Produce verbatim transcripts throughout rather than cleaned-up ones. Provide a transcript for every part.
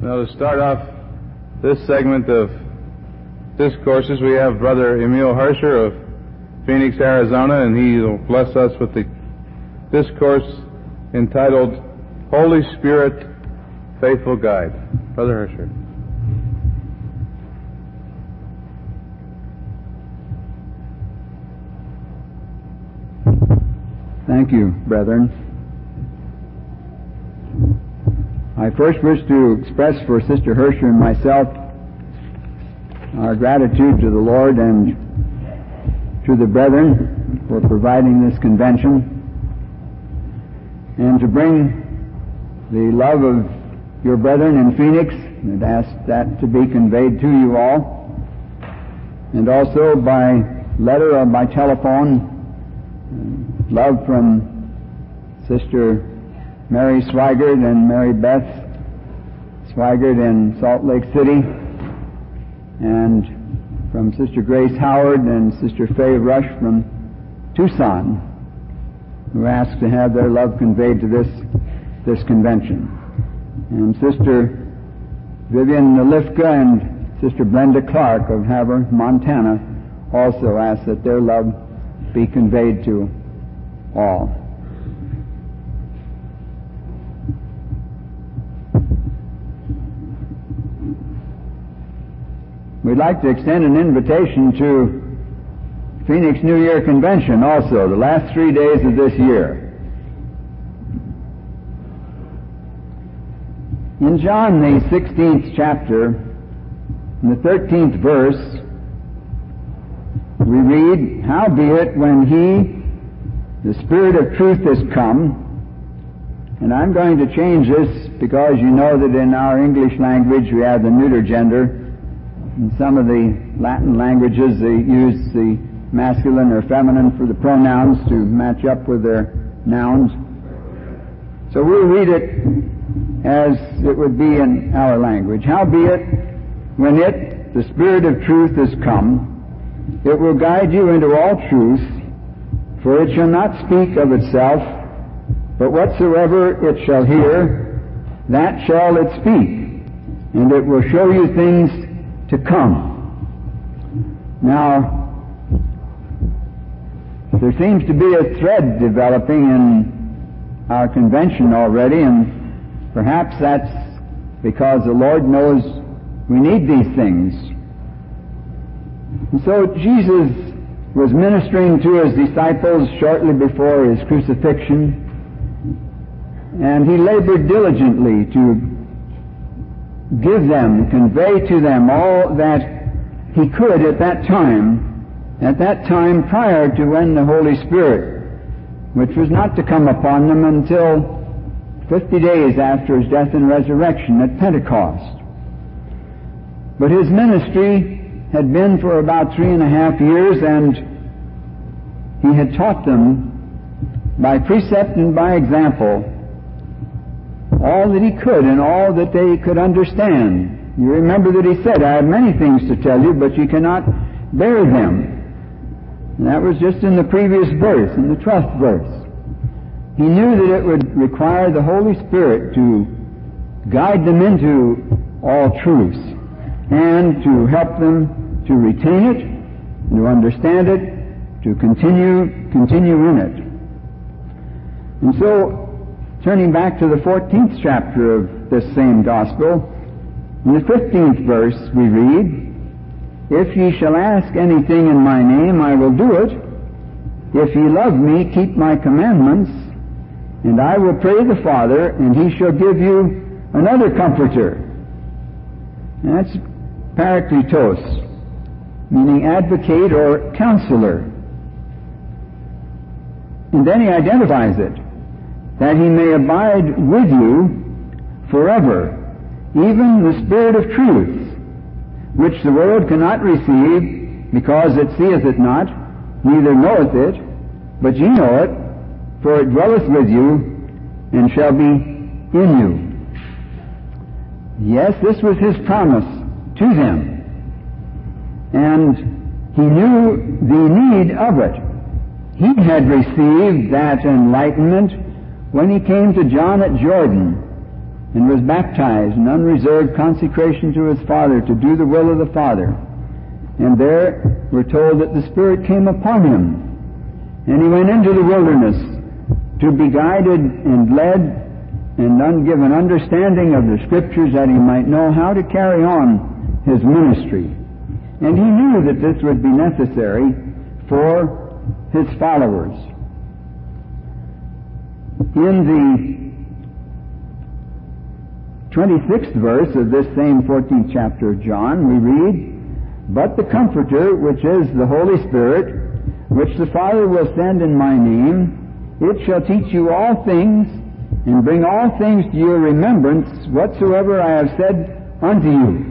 Now, to start off this segment of discourses, we have Brother Emil Herscher of Phoenix, Arizona, and he will bless us with the discourse entitled Holy Spirit, Faithful Guide. Brother Herscher. Thank you, brethren. I first wish to express for Sister Herscher and myself our gratitude to the Lord and to the brethren for providing this convention, and to bring the love of your brethren in Phoenix, and ask that to be conveyed to you all, and also by letter or by telephone, love from Sister Mary Swigert and Mary Beth Swigert in Salt Lake City, and from Sister Grace Howard and Sister Faye Rush from Tucson, who asked to have their love conveyed to this this convention. And Sister Vivian Nalifka and Sister Brenda Clark of Havre, Montana, also asked that their love be conveyed to all. We'd like to extend an invitation to Phoenix New Year Convention also, the last three days of this year. In John, the sixteenth chapter, in the thirteenth verse, we read, "Howbeit, when He, the Spirit of truth, is come," and I'm going to change this because you know that in our English language we have the neuter gender. In some of the Latin languages they use the masculine or feminine for the pronouns to match up with their nouns. So we'll read it as it would be in our language. "Howbeit, when it, the Spirit of truth, is come, it will guide you into all truth, for it shall not speak of itself, but whatsoever it shall hear, that shall it speak, and it will show you things to come." Now, there seems to be a thread developing in our convention already, and perhaps that's because the Lord knows we need these things. And so Jesus was ministering to His disciples shortly before His crucifixion, and He labored diligently to give them, convey to them all that He could at that time, at that time prior to when the Holy Spirit, which was not to come upon them until fifty days after His death and resurrection at Pentecost. But His ministry had been for about three and a half years, and He had taught them by precept and by example all that He could and all that they could understand. You remember that He said, "I have many things to tell you, but you cannot bear them." And that was just in the previous verse, in the twelfth verse. He knew that it would require the Holy Spirit to guide them into all truth and to help them to retain it, to understand it, to continue, continue in it. And so, turning back to the fourteenth chapter of this same gospel, in the fifteenth verse we read, "If ye shall ask anything in my name, I will do it. If ye love me, keep my commandments, and I will pray the Father, and He shall give you another Comforter." And that's Parakletos, meaning advocate or counselor. And then He identifies it, "that He may abide with you forever, even the Spirit of truth, which the world cannot receive, because it seeth it not, neither knoweth it, but ye know it, for it dwelleth with you, and shall be in you." Yes, this was His promise to them, and He knew the need of it. He had received that enlightenment when He came to John at Jordan and was baptized in unreserved consecration to his Father to do the will of the Father. And there we're told that the Spirit came upon him, and he went into the wilderness to be guided and led and un- given understanding of the Scriptures that he might know how to carry on his ministry. And he knew that this would be necessary for his followers. In the twenty-sixth verse of this same fourteenth chapter of John, we read, "But the Comforter, which is the Holy Spirit, which the Father will send in my name, it shall teach you all things, and bring all things to your remembrance, whatsoever I have said unto you."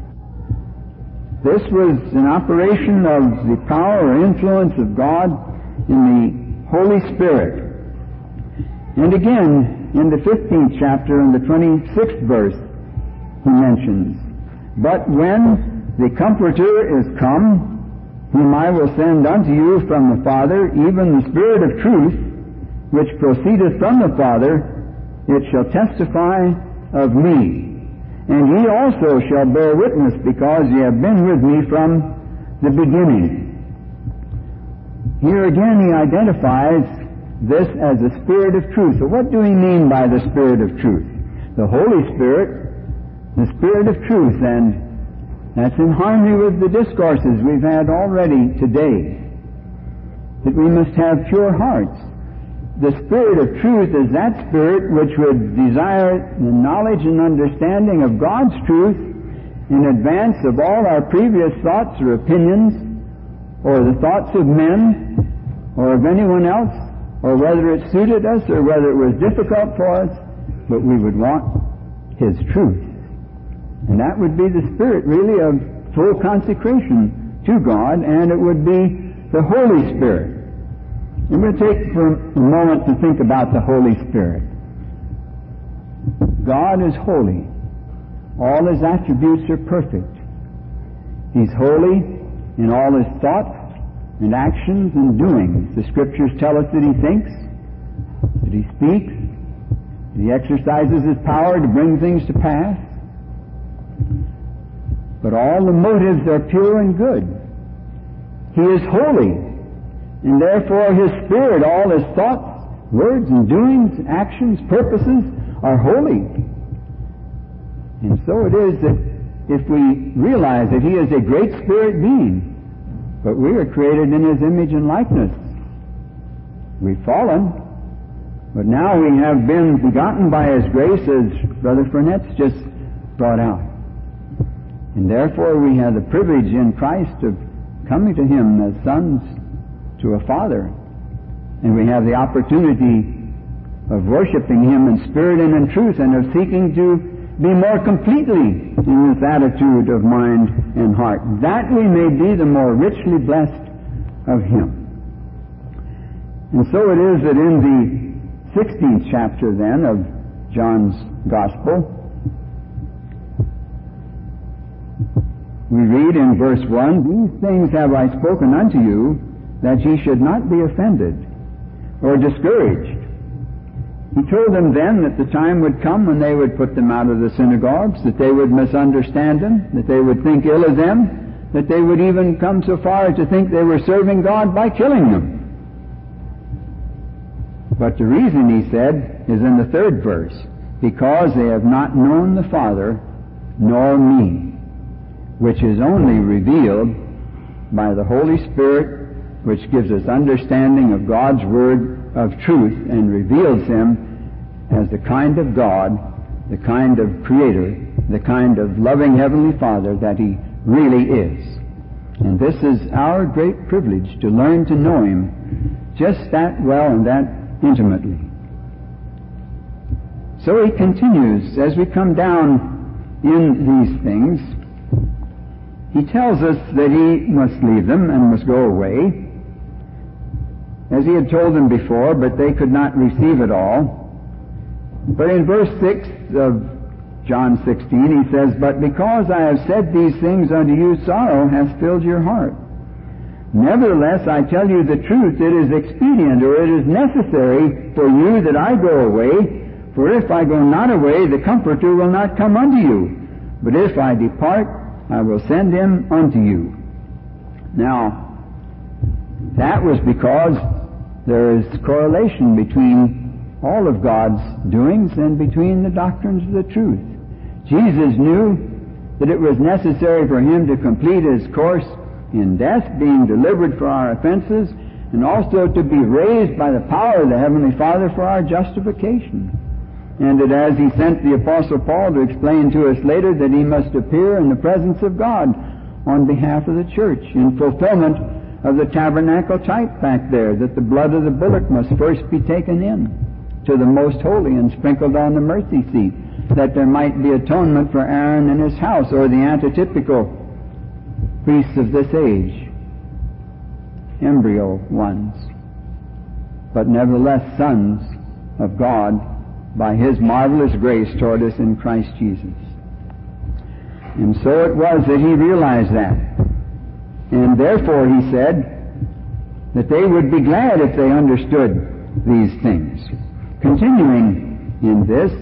This was an operation of the power or influence of God in the Holy Spirit. And again, in the fifteenth chapter, in the twenty-sixth verse, he mentions, "But when the Comforter is come, whom I will send unto you from the Father, even the Spirit of truth, which proceedeth from the Father, it shall testify of me. And ye also shall bear witness, because ye have been with me from the beginning." Here again he identifies this as the Spirit of truth. So what do we mean by the Spirit of truth? The Holy Spirit, the Spirit of truth, and that's in harmony with the discourses we've had already today. That we must have pure hearts. The Spirit of truth is that Spirit which would desire the knowledge and understanding of God's truth in advance of all our previous thoughts or opinions, or the thoughts of men, or of anyone else, or whether it suited us or whether it was difficult for us, but we would want His truth. And that would be the spirit, really, of full consecration to God, and it would be the Holy Spirit. And we'll take for a moment to think about the Holy Spirit. God is holy. All His attributes are perfect. He's holy in all His thoughts and actions and doings. The Scriptures tell us that He thinks, that He speaks, that He exercises His power to bring things to pass. But all the motives are pure and good. He is holy, and therefore His Spirit, all His thoughts, words and doings, actions, purposes are holy. And so it is that if we realize that He is a great Spirit being, but we are created in His image and likeness. We've fallen, but now we have been begotten by His grace, as Brother Furnet's just brought out. And therefore we have the privilege in Christ of coming to Him as sons to a Father. And we have the opportunity of worshiping Him in spirit and in truth, and of seeking to be more completely in this attitude of mind and heart, that we may be the more richly blessed of Him. And so it is that in the sixteenth chapter then of John's Gospel, we read in verse one, "These things have I spoken unto you, that ye should not be offended or discouraged." He told them then that the time would come when they would put them out of the synagogues, that they would misunderstand Him, that they would think ill of them, that they would even come so far as to think they were serving God by killing Him. But the reason, he said, is in the third verse, "Because they have not known the Father, nor me, which is only revealed by the Holy Spirit, which gives us understanding of God's Word of truth and reveals Him as the kind of God, the kind of Creator, the kind of loving Heavenly Father that He really is." And this is our great privilege, to learn to know Him just that well and that intimately. So he continues, as we come down in these things, he tells us that he must leave them and must go away, as he had told them before, but they could not receive it all. But in verse six of John sixteen, he says, "But because I have said these things unto you, sorrow hath filled your heart. Nevertheless, I tell you the truth, it is expedient, or it is necessary for you that I go away. For if I go not away, the Comforter will not come unto you. But if I depart, I will send him unto you. Now, that was because there is correlation between all of God's doings and between the doctrines of the truth. Jesus knew that it was necessary for him to complete his course in death, being delivered for our offenses, and also to be raised by the power of the Heavenly Father for our justification. And that as he sent the Apostle Paul to explain to us later that he must appear in the presence of God on behalf of the church in fulfillment of the tabernacle type back there, that the blood of the bullock must first be taken in to the most holy and sprinkled on the mercy seat, that there might be atonement for Aaron and his house, or the antitypical priests of this age, embryo ones, but nevertheless sons of God by his marvelous grace toward us in Christ Jesus. And so it was that he realized that. And therefore he said that they would be glad if they understood these things. Continuing in this,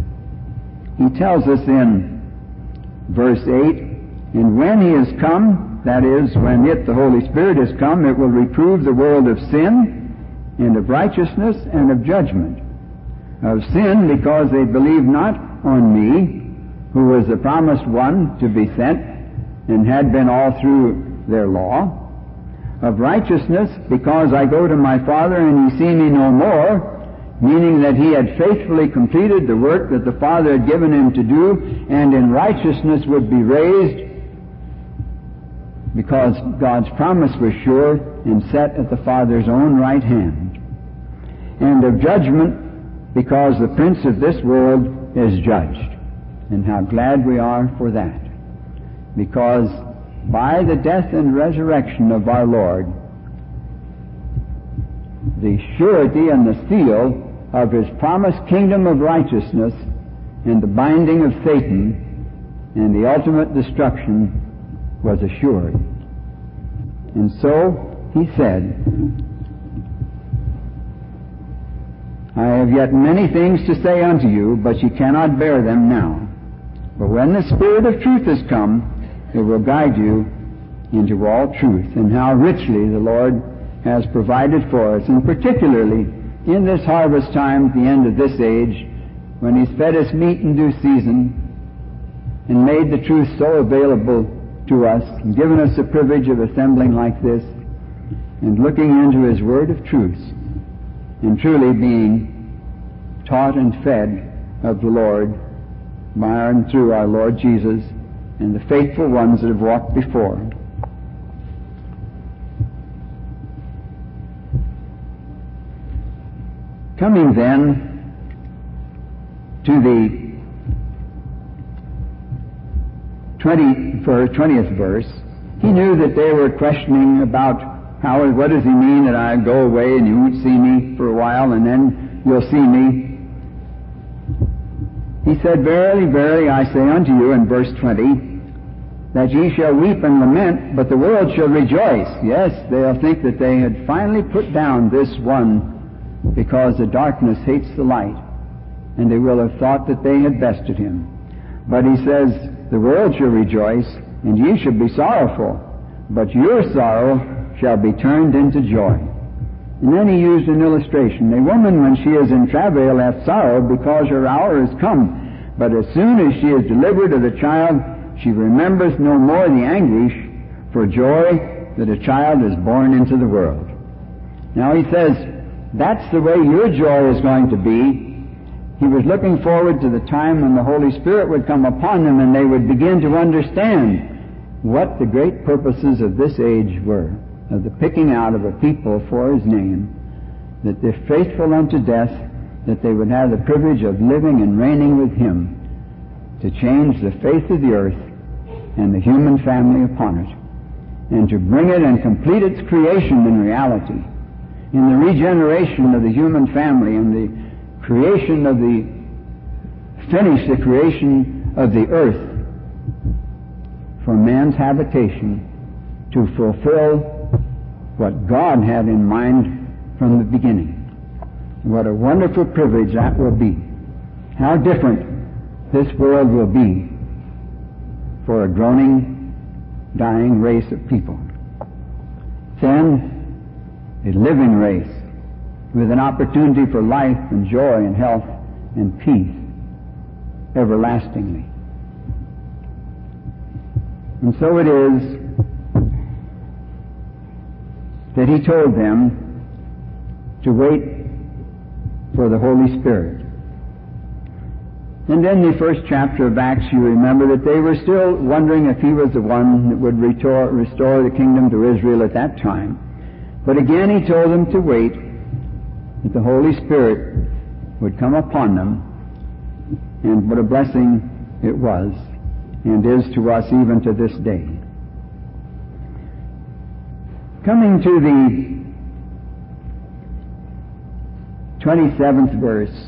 he tells us in verse eight, and when he is come, that is, when it, the Holy Spirit, is come, it will reprove the world of sin, and of righteousness, and of judgment. Of sin, because they believe not on me, who was the promised one to be sent, and had been all through their law. Of righteousness, because I go to my Father, and ye see me no more, meaning that he had faithfully completed the work that the Father had given him to do, and in righteousness would be raised, because God's promise was sure and set at the Father's own right hand. And of judgment, because the prince of this world is judged. And how glad we are for that. Because by the death and resurrection of our Lord, the surety and the seal of his promised kingdom of righteousness and the binding of Satan and the ultimate destruction was assured. And so he said, I have yet many things to say unto you, but ye cannot bear them now. But when the Spirit of truth is come, it will guide you into all truth. And how richly the Lord has provided for us, and particularly in this harvest time at the end of this age, when he's fed us meat in due season and made the truth so available to us, and given us the privilege of assembling like this and looking into his word of truth, and truly being taught and fed of the Lord by and through our Lord Jesus and the faithful ones that have walked before. Coming then to the twentieth verse, he knew that they were questioning about how, what does he mean that I go away and you won't see me for a while and then you'll see me? He said, Verily, verily, I say unto you, in verse twenty, that ye shall weep and lament, but the world shall rejoice. Yes, they'll think that they had finally put down this one, because the darkness hates the light, and they will have thought that they had bested him. But he says, the world shall rejoice, and ye shall be sorrowful, but your sorrow shall be turned into joy. And then he used an illustration. A woman, when she is in travail, hath sorrow, because her hour is come. But as soon as she is delivered of the child, she remembers no more the anguish for joy that a child is born into the world. Now he says, that's the way your joy is going to be. He was looking forward to the time when the Holy Spirit would come upon them and they would begin to understand what the great purposes of this age were, of the picking out of a people for his name, that they're faithful unto death, that they would have the privilege of living and reigning with him to change the face of the earth and the human family upon it, and to bring it and complete its creation in reality, in the regeneration of the human family and the creation of the, finish the creation of the earth for man's habitation, to fulfill what God had in mind from the beginning. What a wonderful privilege that will be. how different this world will be for a groaning, dying race of people. Then, a living race with an opportunity for life and joy and health and peace everlastingly. And so it is that he told them to wait for the Holy Spirit. And in the first chapter of Acts, you remember that they were still wondering if he was the one that would restore, restore the kingdom to Israel at that time. But again, he told them to wait, that the Holy Spirit would come upon them. And what a blessing it was, and is to us even to this day. Coming to the twenty-seventh verse,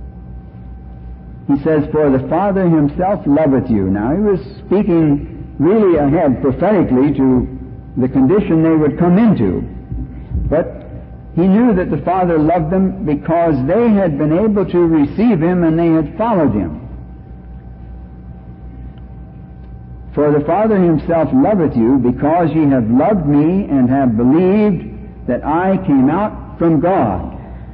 he says, "For the Father himself loveth you." Now, he was speaking really ahead prophetically to the condition they would come into. But he knew that the Father loved them because they had been able to receive him and they had followed him. "For the Father himself loveth you because ye have loved me and have believed that I came out from God."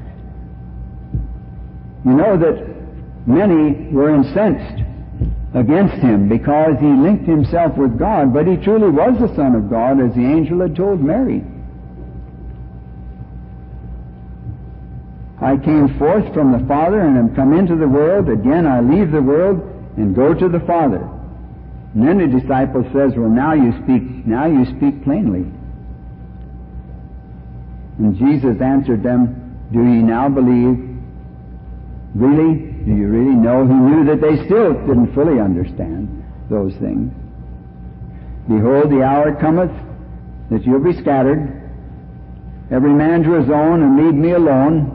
You know that many were incensed against him because he linked himself with God, but he truly was the Son of God, as the angel had told Mary. "I came forth from the Father and am come into the world. Again I leave the world and go to the Father." And then the disciple says, "Well, now you speak, now you speak plainly." And Jesus answered them, "Do ye now believe?" Really? Do you really know? He knew that they still didn't fully understand those things. "Behold, the hour cometh that you'll be scattered, every man to his own, and leave me alone.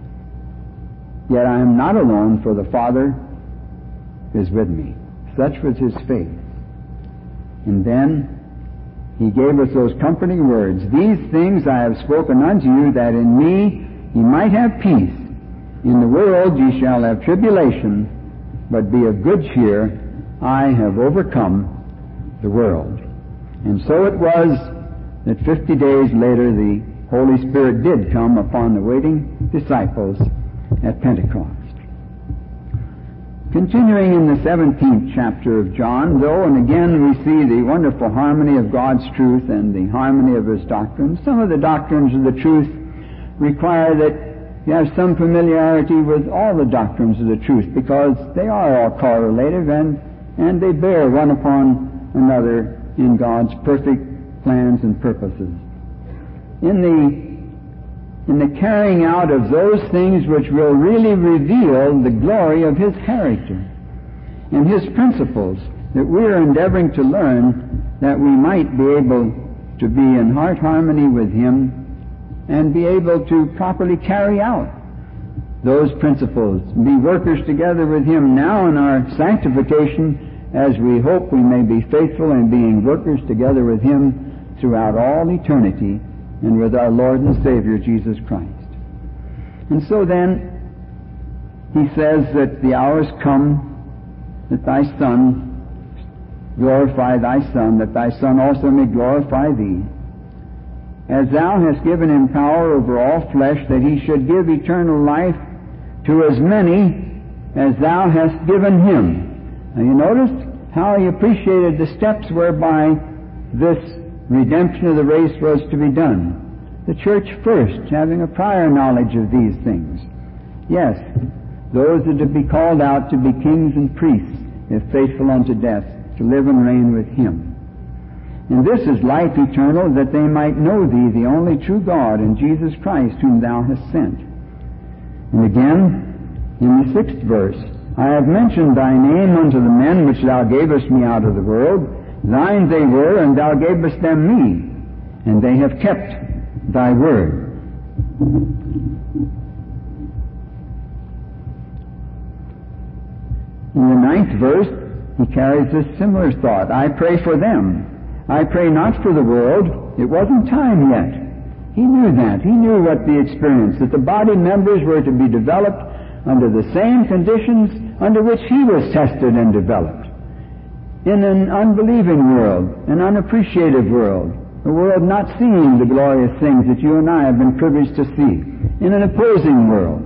Yet I am not alone, for the Father is with me." Such was his faith. And then he gave us those comforting words, "These things I have spoken unto you, that in me ye might have peace. In the world ye shall have tribulation, but be of good cheer. I have overcome the world." And so it was that fifty days later the Holy Spirit did come upon the waiting disciples at Pentecost. Continuing in the seventeenth chapter of John, though, and again we see the wonderful harmony of God's truth and the harmony of his doctrines. Some of the doctrines of the truth require that you have some familiarity with all the doctrines of the truth, because they are all correlative and, and they bear one upon another in God's perfect plans and purposes. In the in the carrying out of those things which will really reveal the glory of his character and his principles that we are endeavoring to learn, that we might be able to be in heart harmony with him and be able to properly carry out those principles, be workers together with him now in our sanctification, as we hope we may be faithful in being workers together with him throughout all eternity and with our Lord and Savior Jesus Christ. And so then, he says that the hour is come that thy Son, glorify thy Son, that thy Son also may glorify thee, as thou hast given him power over all flesh, that he should give eternal life to as many as thou hast given him. Now you notice how he appreciated the steps whereby this redemption of the race was to be done. The church first, having a prior knowledge of these things. Yes, those that to be called out to be kings and priests, if faithful unto death, to live and reign with him. And this is life eternal, that they might know thee, the only true God, and Jesus Christ, whom thou hast sent. And again, in the sixth verse, "I have mentioned thy name unto the men which thou gavest me out of the world. Thine they were, and thou gavest them me, and they have kept thy word." In the ninth verse, he carries this similar thought. "I pray for them. I pray not for the world." It wasn't time yet. He knew that. He knew what the experience, that the body members were to be developed under the same conditions under which he was tested and developed. In an unbelieving world, an unappreciative world, a world not seeing the glorious things that you and I have been privileged to see, in an opposing world.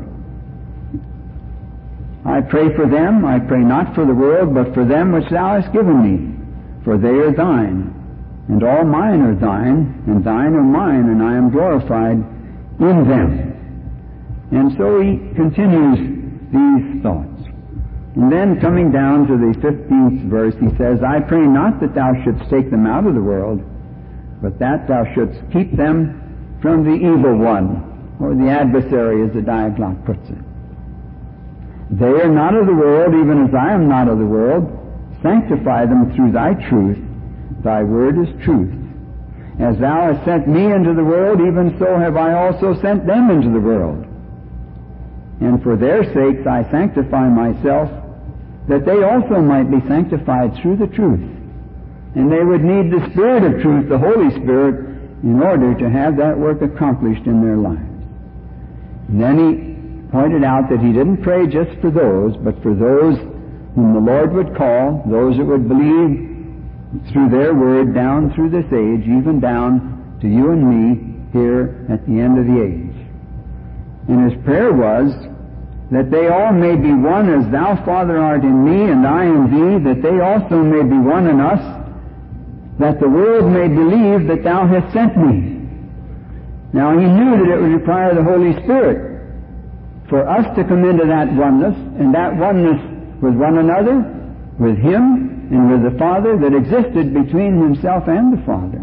I pray for them, I pray not for the world, but for them which thou hast given me, for they are thine, and all mine are thine, and thine are mine, and I am glorified in them. And so he continues these thoughts. And then coming down to the fifteenth verse, he says, I pray not that thou shouldst take them out of the world, but that thou shouldst keep them from the evil one, or the adversary, as the Diaglott puts it. They are not of the world, even as I am not of the world. Sanctify them through thy truth. Thy word is truth. As thou hast sent me into the world, even so have I also sent them into the world. And for their sakes I sanctify myself, that they also might be sanctified through the truth. And they would need the Spirit of truth, the Holy Spirit, in order to have that work accomplished in their lives. And then he pointed out that he didn't pray just for those, but for those whom the Lord would call, those that would believe through their word down through this age, even down to you and me here at the end of the age. And his prayer was that they all may be one as thou, Father, art in me and I in thee, that they also may be one in us, that the world may believe that thou hast sent me. Now he knew that it would require the Holy Spirit for us to come into that oneness, and that oneness with one another, with him, and with the Father that existed between himself and the Father.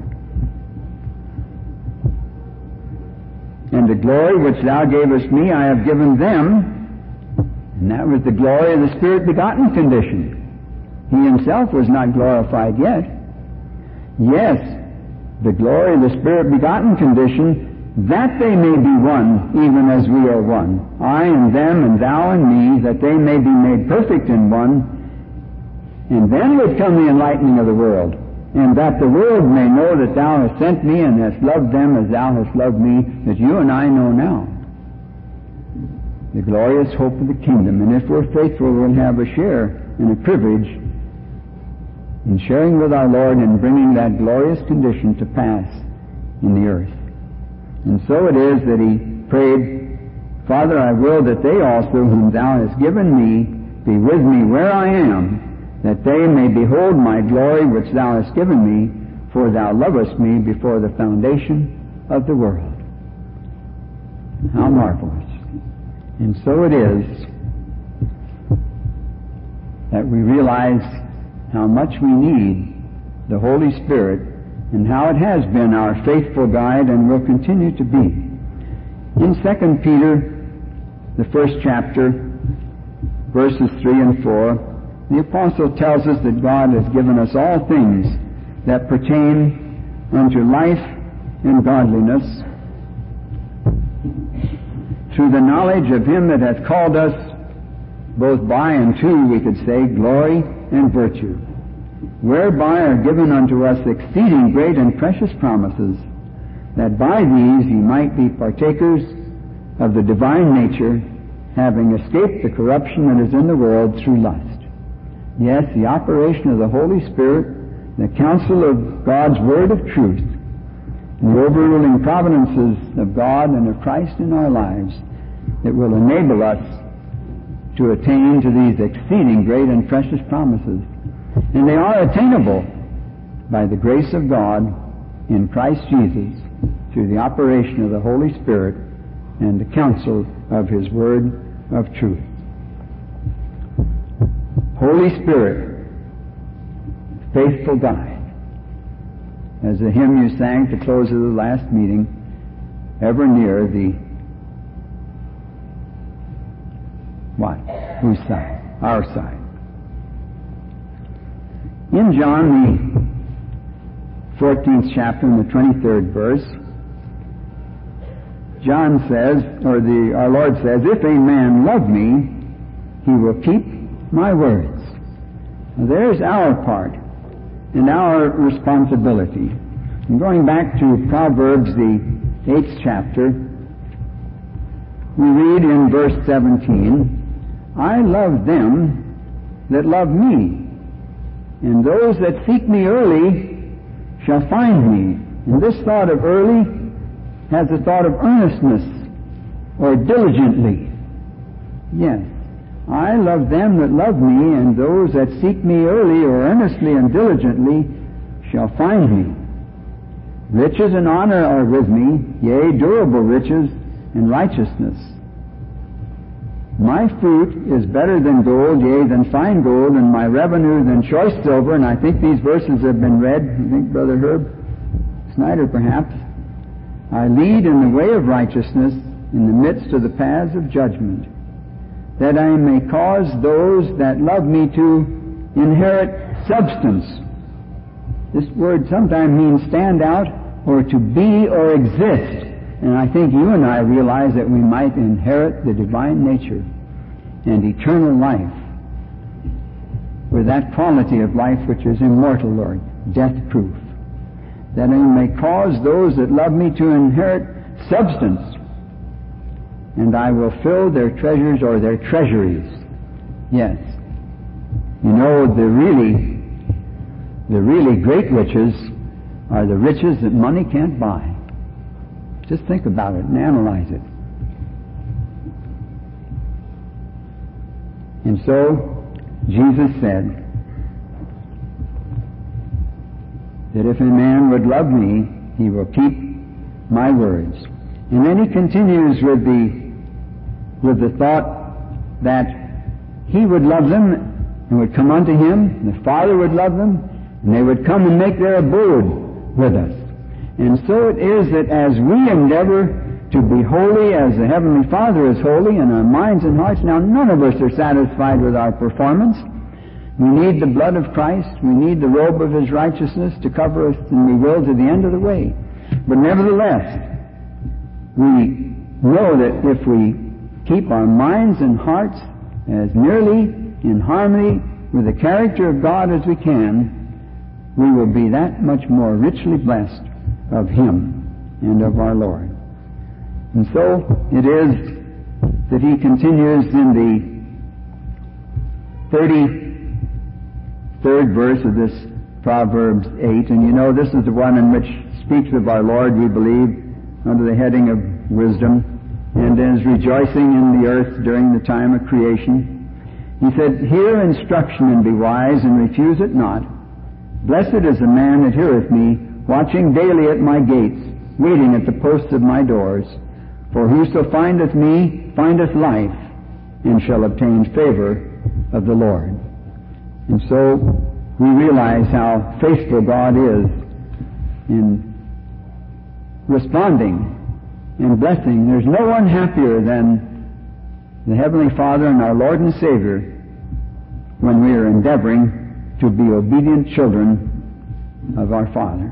And the glory which thou gavest me I have given them, and that was the glory of the Spirit-begotten condition. He himself was not glorified yet. Yes, the glory of the Spirit-begotten condition, that they may be one, even as we are one. I and them, and thou and me, that they may be made perfect in one. And then would come the enlightening of the world, and that the world may know that thou hast sent me and hast loved them as thou hast loved me, that you and I know now. The glorious hope of the kingdom. And if we're faithful, we'll have a share and a privilege in sharing with our Lord and bringing that glorious condition to pass in the earth. And so it is that he prayed, Father, I will that they also, whom thou hast given me, be with me where I am, that they may behold my glory which thou hast given me, for thou lovest me before the foundation of the world. How marvelous. And so it is that we realize how much we need the Holy Spirit, and how it has been our faithful guide and will continue to be. In Second Peter, the first chapter, verses three and four, the Apostle tells us that God has given us all things that pertain unto life and godliness through the knowledge of Him that hath called us both by and to, we could say, glory and virtue, whereby are given unto us exceeding great and precious promises, that by these ye might be partakers of the divine nature, having escaped the corruption that is in the world through lust. Yes, the operation of the Holy Spirit, the counsel of God's word of truth, and the overruling providences of God and of Christ in our lives, that will enable us to attain to these exceeding great and precious promises. And they are attainable by the grace of God in Christ Jesus through the operation of the Holy Spirit and the counsel of His word of truth. Holy Spirit, faithful guide. As the hymn you sang to close of the last meeting, ever near the what? Whose side? Our side. In John, the fourteenth chapter, and the twenty-third verse, John says, or the our Lord says, if a man love me, he will keep my words. Now, there's our part and our responsibility. And going back to Proverbs, the eighth chapter, we read in verse seventeen, I love them that love me, and those that seek me early shall find me. And this thought of early has the thought of earnestness or diligently. Yes, I love them that love me, and those that seek me early or earnestly and diligently shall find me. Riches and honor are with me, yea, durable riches and righteousness. My fruit is better than gold, yea, than fine gold, and my revenue than choice silver. And I think these verses have been read. I think Brother Herb Snyder, perhaps. I lead in the way of righteousness in the midst of the paths of judgment, that I may cause those that love me to inherit substance. This word sometimes means stand out or to be or exist. And I think you and I realize that we might inherit the divine nature and eternal life with that quality of life which is immortal, Lord, death-proof. That I may cause those that love me to inherit substance, and I will fill their treasures or their treasuries. Yes. You know, the really, the really great riches are the riches that money can't buy. Just think about it and analyze it. And so, Jesus said that if a man would love me, he will keep my words. And then he continues with the, with the thought that he would love them and would come unto him, and the Father would love them, and they would come and make their abode with us. And so it is that as we endeavor to be holy as the Heavenly Father is holy in our minds and hearts, now none of us are satisfied with our performance. We need the blood of Christ. We need the robe of His righteousness to cover us, and we will to the end of the way. But nevertheless, we know that if we keep our minds and hearts as nearly in harmony with the character of God as we can, we will be that much more richly blessed of Him and of our Lord. And so it is that he continues in the thirty-third verse of this Proverbs eight, and you know this is the one in which speaks of our Lord, we believe, under the heading of wisdom, and is rejoicing in the earth during the time of creation. He said, "Hear instruction and be wise, and refuse it not. Blessed is the man that heareth me, watching daily at my gates, waiting at the posts of my doors. For whoso findeth me findeth life, and shall obtain favor of the Lord." And so we realize how faithful God is in responding and blessing. There's no one happier than the Heavenly Father and our Lord and Savior when we are endeavoring to be obedient children of our Father.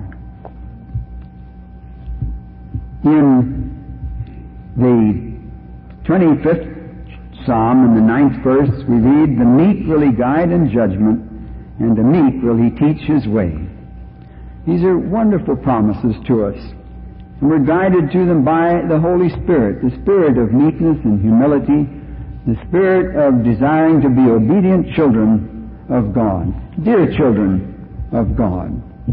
In the twenty-fifth Psalm, in the ninth verse, we read, "The meek will He guide in judgment, and the meek will He teach His way." These are wonderful promises to us. And we're guided to them by the Holy Spirit, the spirit of meekness and humility, the spirit of desiring to be obedient children of God, dear children of God,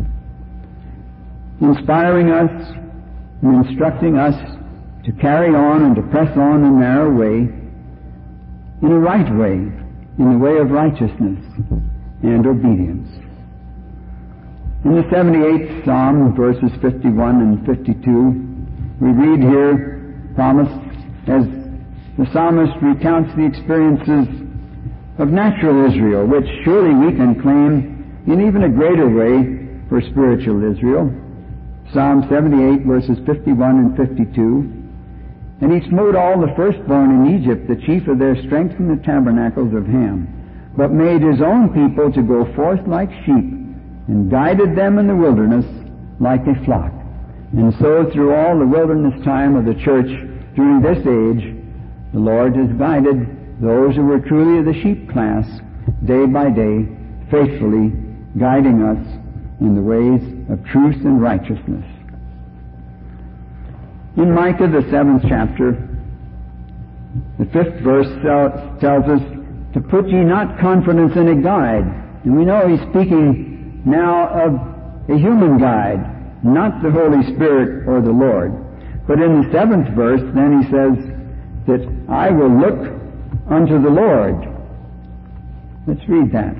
inspiring us and instructing us to carry on and to press on in a narrow way, in a right way, in the way of righteousness and obedience. In the seventy-eighth Psalm, verses fifty-one and fifty-two, we read here, promised, as the psalmist recounts the experiences of natural Israel, which surely we can claim in even a greater way for spiritual Israel. Psalm seventy-eight, verses fifty-one and fifty-two, "And He smote all the firstborn in Egypt, the chief of their strength in the tabernacles of Ham, but made His own people to go forth like sheep, and guided them in the wilderness like a flock." And so through all the wilderness time of the church during this age, the Lord has guided those who were truly of the sheep class, day by day, faithfully guiding us in the ways of truth and righteousness. In Micah, the seventh chapter, the fifth verse tells us, to put ye not confidence in a guide. And we know he's speaking now of a human guide, not the Holy Spirit or the Lord. But in the seventh verse, then he says that I will look unto the Lord. Let's read that.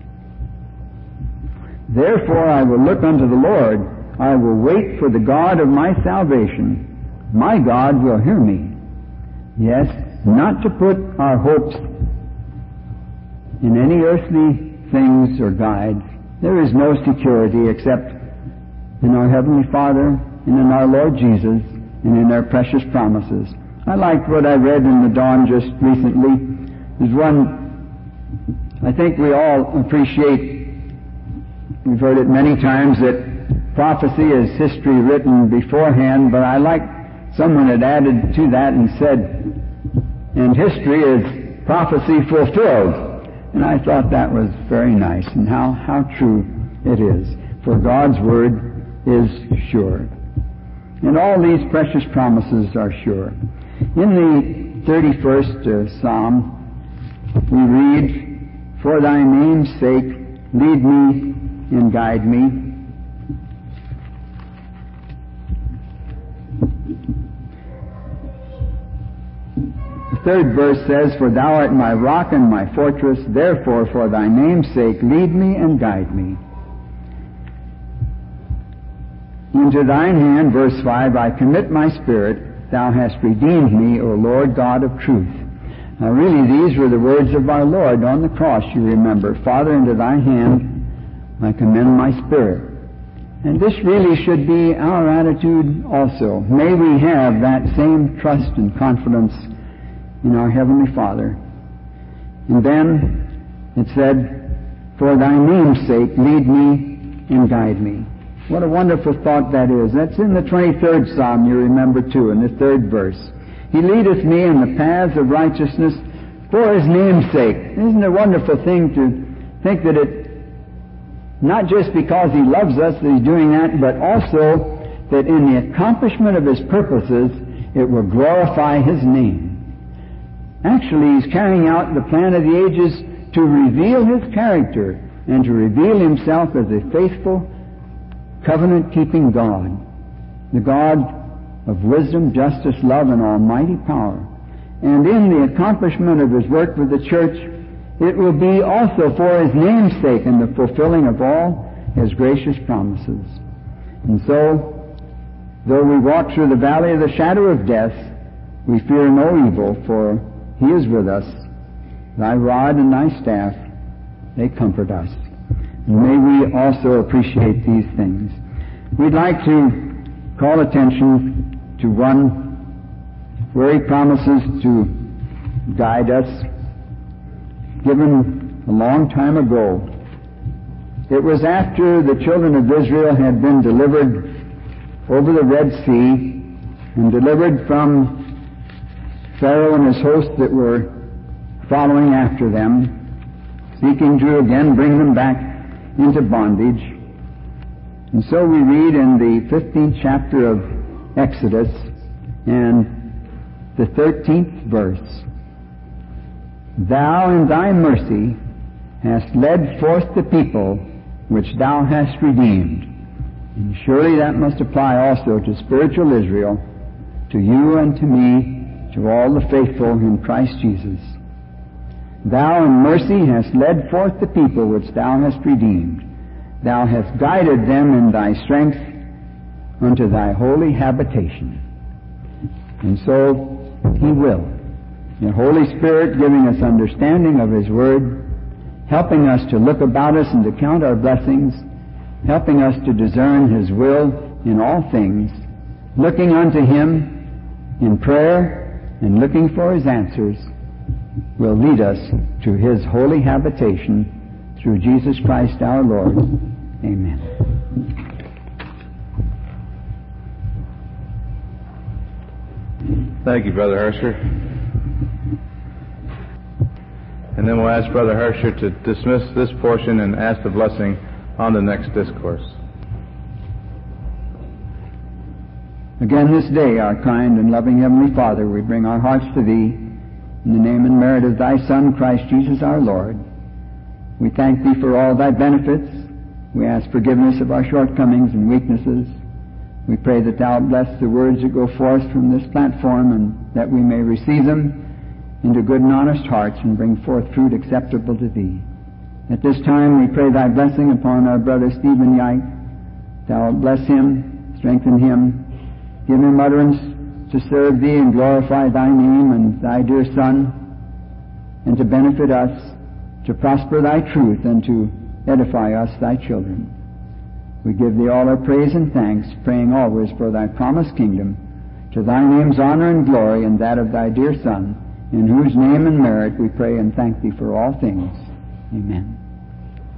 Therefore I will look unto the Lord. I will wait for the God of my salvation. My God will hear me. Yes, not to put our hopes in any earthly things or guides. There is no security except in our Heavenly Father and in our Lord Jesus and in their precious promises. I liked what I read in the Dawn just recently. There's one, I think we all appreciate, we've heard it many times, that prophecy is history written beforehand, but I like someone had added to that and said, and history is prophecy fulfilled. And I thought that was very nice, and how, how true it is. For God's Word is sure. And all these precious promises are sure. In the thirty-first uh, Psalm, we read, For thy name's sake, lead me and guide me. The third verse says, For thou art my rock and my fortress, therefore for thy name's sake lead me and guide me. Into thine hand, verse five, I commit my spirit, thou hast redeemed me, O Lord God of truth. Now really these were the words of our Lord on the cross, you remember. Father, into thy hand I commend my spirit. And this really should be our attitude also. May we have that same trust and confidence in our Heavenly Father. And then it said, For thy name's sake lead me and guide me. What a wonderful thought that is. That's in the twenty-third Psalm, you remember too, in the third verse. He leadeth me in the paths of righteousness for his name's sake. Isn't it a wonderful thing to think that it, not just because he loves us that he's doing that, but also that in the accomplishment of his purposes, it will glorify his name. Actually, he's carrying out the plan of the ages to reveal his character and to reveal himself as a faithful, covenant-keeping God, the God of wisdom, justice, love, and almighty power. And in the accomplishment of his work with the church, it will be also for his name's sake and the fulfilling of all his gracious promises. And so, though we walk through the valley of the shadow of death, we fear no evil, for he is with us. Thy rod and thy staff, they comfort us. And may we also appreciate these things. We'd like to call attention to one where he promises to guide us, given a long time ago. It was after the children of Israel had been delivered over the Red Sea and delivered from Pharaoh and his host that were following after them, seeking to again bring them back into bondage. And so we read in the fifteenth chapter of Exodus and the thirteenth verse, Thou in thy mercy hast led forth the people which thou hast redeemed. And surely that must apply also to spiritual Israel, to you and to me, to all the faithful in Christ Jesus. Thou in mercy hast led forth the people which thou hast redeemed. Thou hast guided them in thy strength unto thy holy habitation. And so he will. The Holy Spirit giving us understanding of his word, helping us to look about us and to count our blessings, helping us to discern his will in all things, looking unto him in prayer, and looking for his answers, will lead us to his holy habitation through Jesus Christ our Lord. Amen. Thank you, Brother Harsher. And then we'll ask Brother Harsher to dismiss this portion and ask the blessing on the next discourse. Again this day, our kind and loving Heavenly Father, we bring our hearts to Thee In the name and merit of thy Son, Christ Jesus our Lord, we thank thee for all thy benefits. We ask forgiveness of our shortcomings and weaknesses. We pray that thou bless the words that go forth from this platform, and that we may receive them into good and honest hearts and bring forth fruit acceptable to thee. At this time we pray thy blessing upon our brother Stephen Yike. Thou bless him, strengthen him, give him utterance to serve thee and glorify thy name and thy dear Son, and to benefit us, to prosper thy truth, and to edify us, thy children. We give thee all our praise and thanks, praying always for thy promised kingdom, to thy name's honor and glory, and that of thy dear Son, in whose name and merit we pray and thank thee for all things. Amen.